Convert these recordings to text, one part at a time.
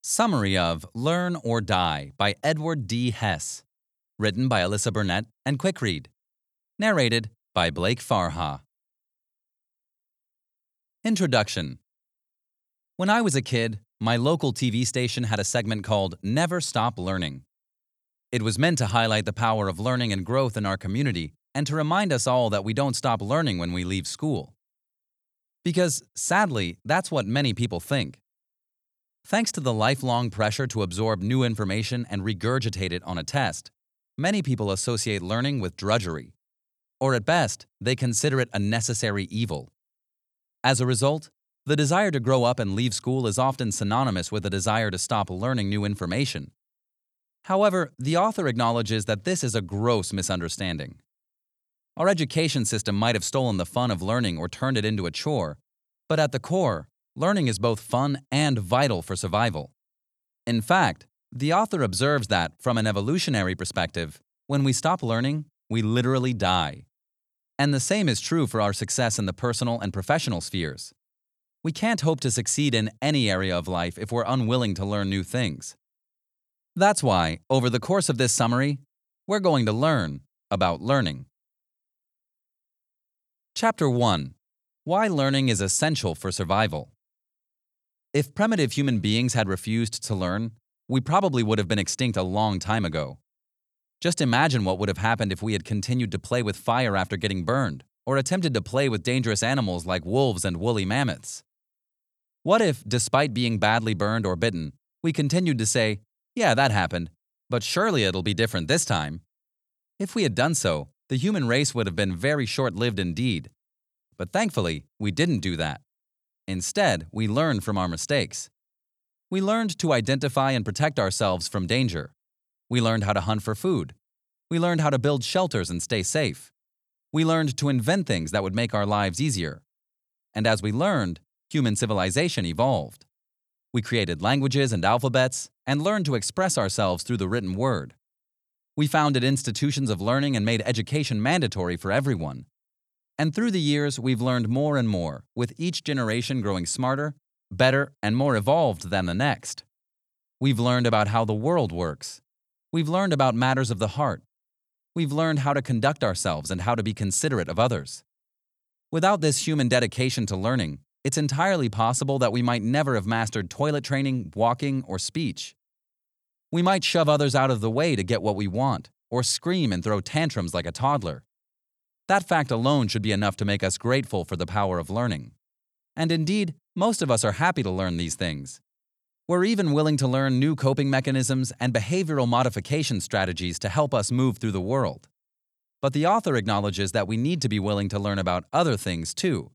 Summary of Learn or Die by Edward D. Hess. Written by Alyssa Burnett and Quickread. Narrated by Blake Farha. Introduction. When I was a kid, my local TV station had a segment called Never Stop Learning. It was meant to highlight the power of learning and growth in our community and to remind us all that we don't stop learning when we leave school. Because, sadly, that's what many people think. Thanks to the lifelong pressure to absorb new information and regurgitate it on a test, many people associate learning with drudgery. Or at best, they consider it a necessary evil. As a result, the desire to grow up and leave school is often synonymous with the desire to stop learning new information. However, the author acknowledges that this is a gross misunderstanding. Our education system might have stolen the fun of learning or turned it into a chore, but at the core, learning is both fun and vital for survival. In fact, the author observes that, from an evolutionary perspective, when we stop learning, we literally die. And the same is true for our success in the personal and professional spheres. We can't hope to succeed in any area of life if we're unwilling to learn new things. That's why, over the course of this summary, we're going to learn about learning. Chapter 1. Why learning is essential for survival. If primitive human beings had refused to learn, we probably would have been extinct a long time ago. Just imagine what would have happened if we had continued to play with fire after getting burned, or attempted to play with dangerous animals like wolves and woolly mammoths. What if, despite being badly burned or bitten, we continued to say, "Yeah, that happened, but surely it'll be different this time"? If we had done so, the human race would have been very short-lived indeed. But thankfully, we didn't do that. Instead, we learned from our mistakes. We learned to identify and protect ourselves from danger. We learned how to hunt for food. We learned how to build shelters and stay safe. We learned to invent things that would make our lives easier. And as we learned, human civilization evolved. We created languages and alphabets and learned to express ourselves through the written word. We founded institutions of learning and made education mandatory for everyone. And through the years, we've learned more and more, with each generation growing smarter, better, and more evolved than the next. We've learned about how the world works. We've learned about matters of the heart. We've learned how to conduct ourselves and how to be considerate of others. Without this human dedication to learning, it's entirely possible that we might never have mastered toilet training, walking, or speech. We might shove others out of the way to get what we want, or scream and throw tantrums like a toddler. That fact alone should be enough to make us grateful for the power of learning. And indeed, most of us are happy to learn these things. We're even willing to learn new coping mechanisms and behavioral modification strategies to help us move through the world. But the author acknowledges that we need to be willing to learn about other things too.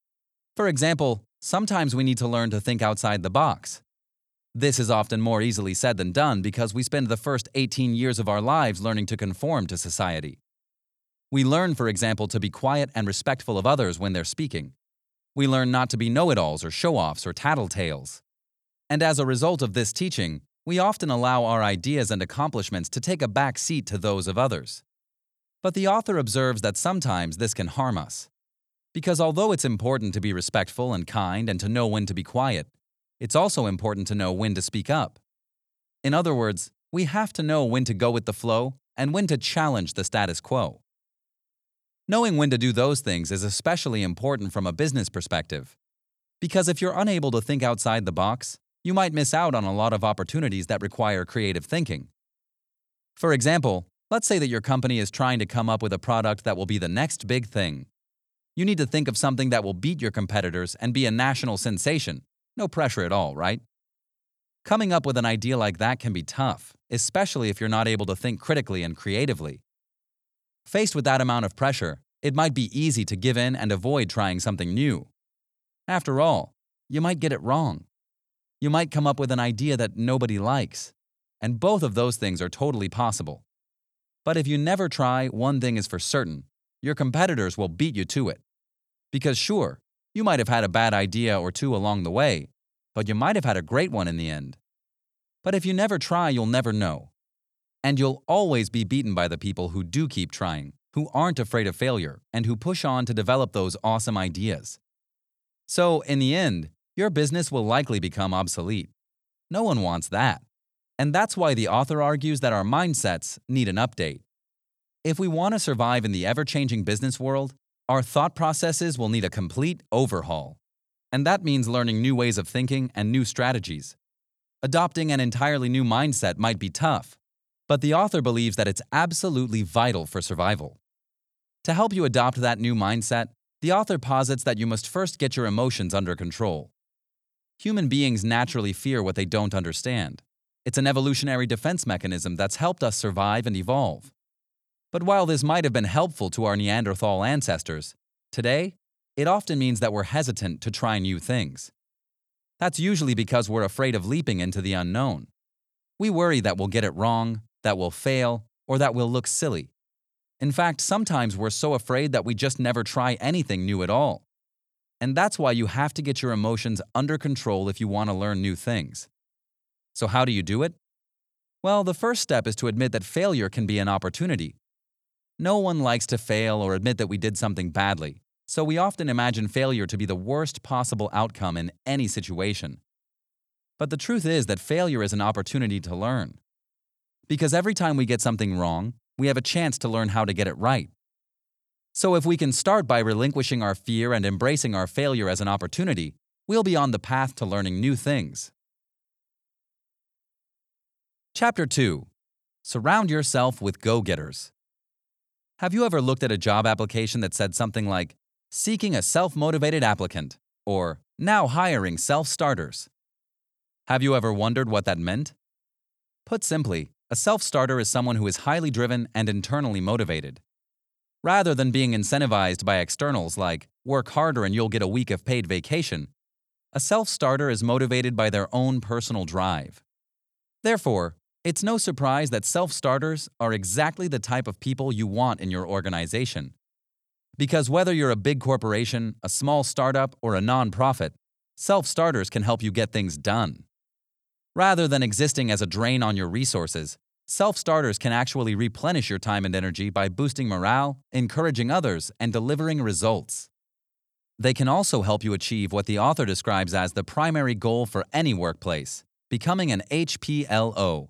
For example, sometimes we need to learn to think outside the box. This is often more easily said than done because we spend the first 18 years of our lives learning to conform to society. We learn, for example, to be quiet and respectful of others when they're speaking. We learn not to be know-it-alls or show-offs or tattletales. And as a result of this teaching, we often allow our ideas and accomplishments to take a back seat to those of others. But the author observes that sometimes this can harm us. Because although it's important to be respectful and kind and to know when to be quiet, it's also important to know when to speak up. In other words, we have to know when to go with the flow and when to challenge the status quo. Knowing when to do those things is especially important from a business perspective. Because if you're unable to think outside the box, you might miss out on a lot of opportunities that require creative thinking. For example, let's say that your company is trying to come up with a product that will be the next big thing. You need to think of something that will beat your competitors and be a national sensation. No pressure at all, right? Coming up with an idea like that can be tough, especially if you're not able to think critically and creatively. Faced with that amount of pressure, it might be easy to give in and avoid trying something new. After all, you might get it wrong. You might come up with an idea that nobody likes. And both of those things are totally possible. But if you never try, one thing is for certain: your competitors will beat you to it. Because sure, you might have had a bad idea or two along the way, but you might have had a great one in the end. But if you never try, you'll never know. And you'll always be beaten by the people who do keep trying, who aren't afraid of failure, and who push on to develop those awesome ideas. So, in the end, your business will likely become obsolete. No one wants that. And that's why the author argues that our mindsets need an update. If we want to survive in the ever-changing business world, our thought processes will need a complete overhaul. And that means learning new ways of thinking and new strategies. Adopting an entirely new mindset might be tough, but the author believes that it's absolutely vital for survival. To help you adopt that new mindset, the author posits that you must first get your emotions under control. Human beings naturally fear what they don't understand. It's an evolutionary defense mechanism that's helped us survive and evolve. But while this might have been helpful to our Neanderthal ancestors, today, it often means that we're hesitant to try new things. That's usually because we're afraid of leaping into the unknown. We worry that we'll get it wrong, that we'll fail, or that we'll look silly. In fact, sometimes we're so afraid that we just never try anything new at all. And that's why you have to get your emotions under control if you want to learn new things. So how do you do it? Well, the first step is to admit that failure can be an opportunity. No one likes to fail or admit that we did something badly, so we often imagine failure to be the worst possible outcome in any situation. But the truth is that failure is an opportunity to learn. Because every time we get something wrong, we have a chance to learn how to get it right. So if we can start by relinquishing our fear and embracing our failure as an opportunity, we'll be on the path to learning new things. Chapter 2. Surround yourself with go-getters. Have you ever looked at a job application that said something like, "Seeking a self-motivated applicant," or "Now hiring self-starters"? Have you ever wondered what that meant? Put simply, a self-starter is someone who is highly driven and internally motivated. Rather than being incentivized by externals like, "Work harder and you'll get a week of paid vacation," a self-starter is motivated by their own personal drive. Therefore, it's no surprise that self-starters are exactly the type of people you want in your organization. Because whether you're a big corporation, a small startup, or a nonprofit, self-starters can help you get things done. Rather than existing as a drain on your resources, self-starters can actually replenish your time and energy by boosting morale, encouraging others, and delivering results. They can also help you achieve what the author describes as the primary goal for any workplace: becoming an HPLO.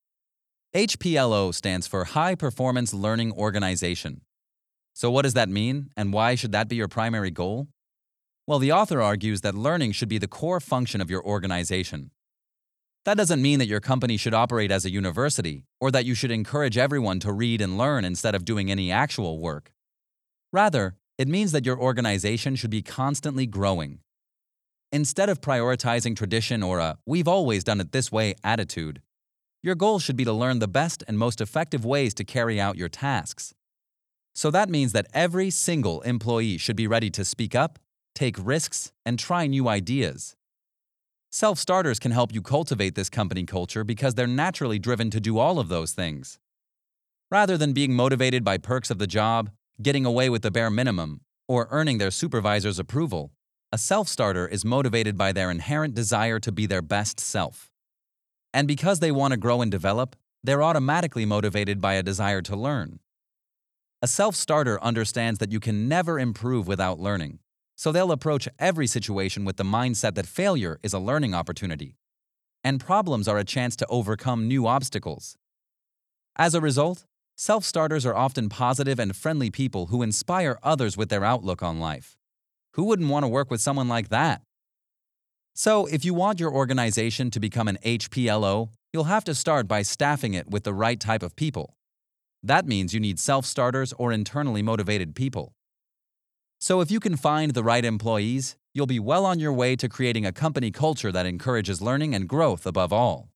HPLO stands for High Performance Learning Organization. So what does that mean, and why should that be your primary goal? Well, the author argues that learning should be the core function of your organization. That doesn't mean that your company should operate as a university, or that you should encourage everyone to read and learn instead of doing any actual work. Rather, it means that your organization should be constantly growing. Instead of prioritizing tradition or a "we've always done it this way" attitude, your goal should be to learn the best and most effective ways to carry out your tasks. So that means that every single employee should be ready to speak up, take risks, and try new ideas. Self-starters can help you cultivate this company culture because they're naturally driven to do all of those things. Rather than being motivated by perks of the job, getting away with the bare minimum, or earning their supervisor's approval, a self-starter is motivated by their inherent desire to be their best self. And because they want to grow and develop, they're automatically motivated by a desire to learn. A self-starter understands that you can never improve without learning, so they'll approach every situation with the mindset that failure is a learning opportunity, and problems are a chance to overcome new obstacles. As a result, self-starters are often positive and friendly people who inspire others with their outlook on life. Who wouldn't want to work with someone like that? So, if you want your organization to become an HPLO, you'll have to start by staffing it with the right type of people. That means you need self-starters or internally motivated people. So if you can find the right employees, you'll be well on your way to creating a company culture that encourages learning and growth above all.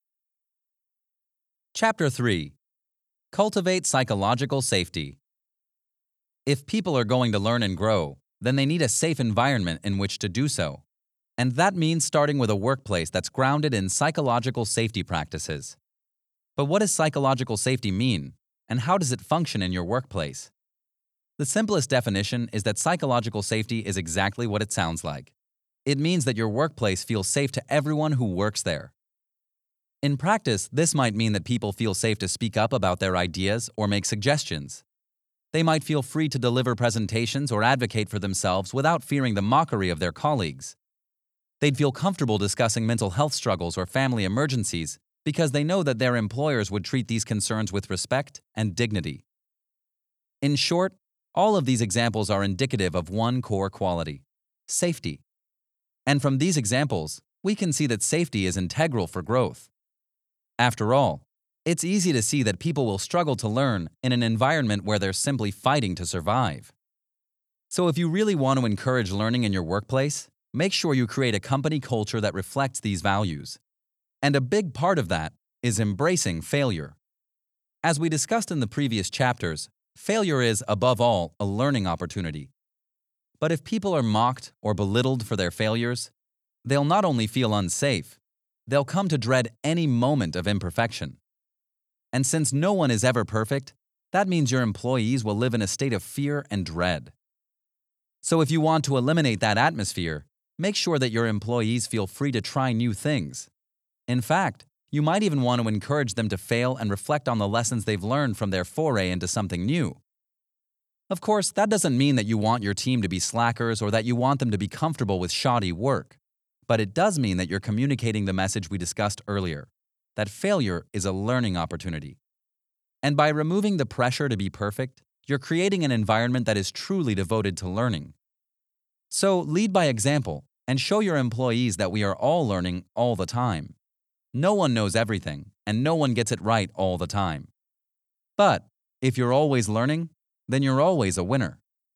Chapter 3. Cultivate psychological safety. If people are going to learn and grow, then they need a safe environment in which to do so. And that means starting with a workplace that's grounded in psychological safety practices. But what does psychological safety mean, and how does it function in your workplace? The simplest definition is that psychological safety is exactly what it sounds like. It means that your workplace feels safe to everyone who works there. In practice, this might mean that people feel safe to speak up about their ideas or make suggestions. They might feel free to deliver presentations or advocate for themselves without fearing the mockery of their colleagues. They'd feel comfortable discussing mental health struggles or family emergencies because they know that their employers would treat these concerns with respect and dignity. In short, all of these examples are indicative of one core quality: safety. And from these examples, we can see that safety is integral for growth. After all, it's easy to see that people will struggle to learn in an environment where they're simply fighting to survive. So if you really want to encourage learning in your workplace, make sure you create a company culture that reflects these values. And a big part of that is embracing failure. As we discussed in the previous chapters, failure is, above all, a learning opportunity. But if people are mocked or belittled for their failures, they'll not only feel unsafe, they'll come to dread any moment of imperfection. And since no one is ever perfect, that means your employees will live in a state of fear and dread. So if you want to eliminate that atmosphere, make sure that your employees feel free to try new things. In fact, you might even want to encourage them to fail and reflect on the lessons they've learned from their foray into something new. Of course, that doesn't mean that you want your team to be slackers or that you want them to be comfortable with shoddy work. But it does mean that you're communicating the message we discussed earlier, that failure is a learning opportunity. And by removing the pressure to be perfect, you're creating an environment that is truly devoted to learning. So lead by example and show your employees that we are all learning all the time. No one knows everything, and no one gets it right all the time. But if you're always learning, then you're always a winner.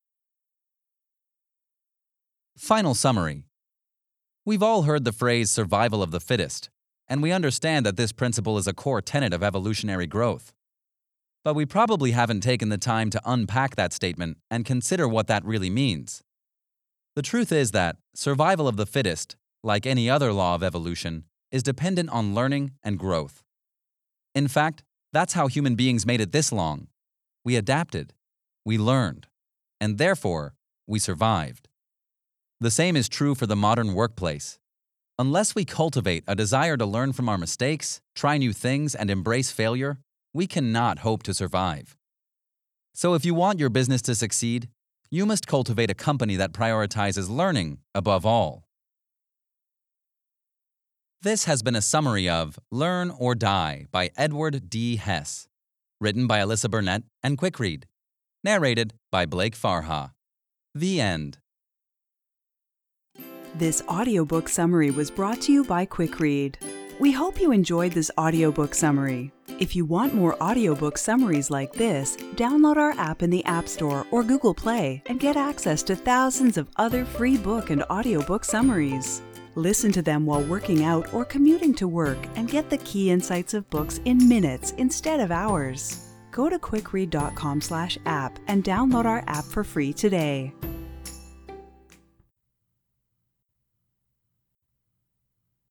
Final summary. We've all heard the phrase survival of the fittest, and we understand that this principle is a core tenet of evolutionary growth. But we probably haven't taken the time to unpack that statement and consider what that really means. The truth is that survival of the fittest, like any other law of evolution, is dependent on learning and growth. In fact, that's how human beings made it this long. We adapted, we learned, and therefore, we survived. The same is true for the modern workplace. Unless we cultivate a desire to learn from our mistakes, try new things, and embrace failure, we cannot hope to survive. So if you want your business to succeed, you must cultivate a company that prioritizes learning above all. This has been a summary of Learn or Die by Edward D. Hess, written by Alyssa Burnett and Quick Read, narrated by Blake Farha. The end. This audiobook summary was brought to you by Quick Read. We hope you enjoyed this audiobook summary. If you want more audiobook summaries like this, download our app in the App Store or Google Play and get access to thousands of other free book and audiobook summaries. Listen to them while working out or commuting to work and get the key insights of books in minutes instead of hours. Go to quickread.com/app and download our app for free today.